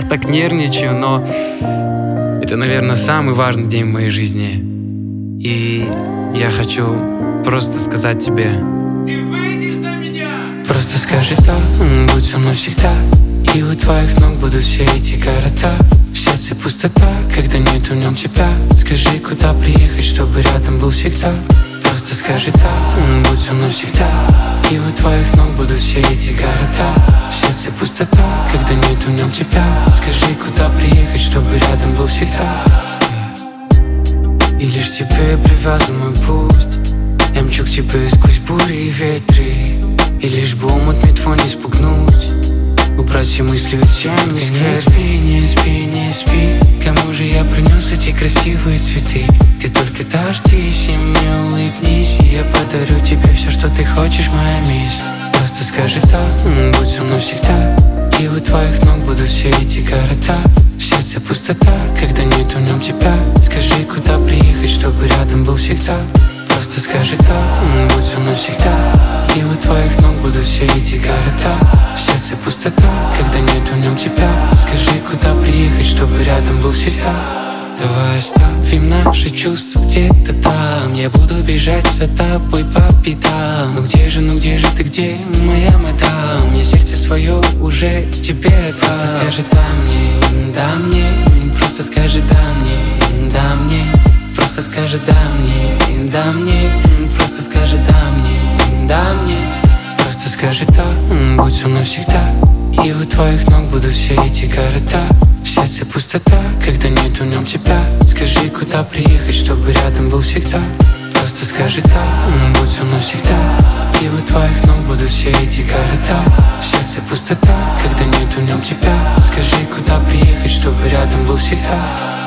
так нервничаю, но это, наверное, самый важный день в моей жизни. И я хочу просто сказать тебе: ты выйдешь за меня? просто скажи да, будь со мной всегда. И у твоих ног будут все эти города. В сердце пустота, когда нет в нем тебя. Скажи, куда приехать, чтобы рядом был всегда. Просто скажи да, будь со мной всегда. И у твоих ног будут все эти города. В сердце пустота, когда нет в нем тебя. Скажи, куда приехать, чтобы рядом был всегда. И лишь тебе привязан мой путь. Я мчу к тебе сквозь бури и ветры. И лишь бы омут мне твой не спугнуть. Убрать все мысли, ведь все не скрыть. Не спи, не спи. Кому же я принес эти красивые цветы? Ты только дождись и мне улыбнись. И я подарю тебе все, что ты хочешь, моя мисс. Просто скажи да, будь со мной всегда. И у твоих ног будут все эти города. В сердце пустота, когда нет в нем тебя. Скажи, куда приехать, чтобы рядом был всегда. Просто скажи да, будь со мной всегда. И у твоих ног будут все эти города. В сердце пустота, когда нет в нем тебя. Скажи, куда приехать, чтобы рядом был всегда. Давай оставим наши чувства где-то там. Я буду бежать за тобой по пятам. Ну где же ты, где моя мадам? Мне сердце свое уже тебе отдам. Просто скажи да мне, просто скажи да мне, да мне. Просто скажи да мне, да мне. Просто скажи да мне, да мне. Просто скажи да, будь со мной всегда. И у твоих ног будут все эти города. В сердце пустота, когда нет в нем тебя. Скажи, куда приехать, чтобы рядом был всегда. Просто скажи да, будь со мной всегда. И у твоих ног будут все эти города. В сердце пустота, когда нет в нем тебя. Скажи, куда приехать, чтобы рядом был всегда.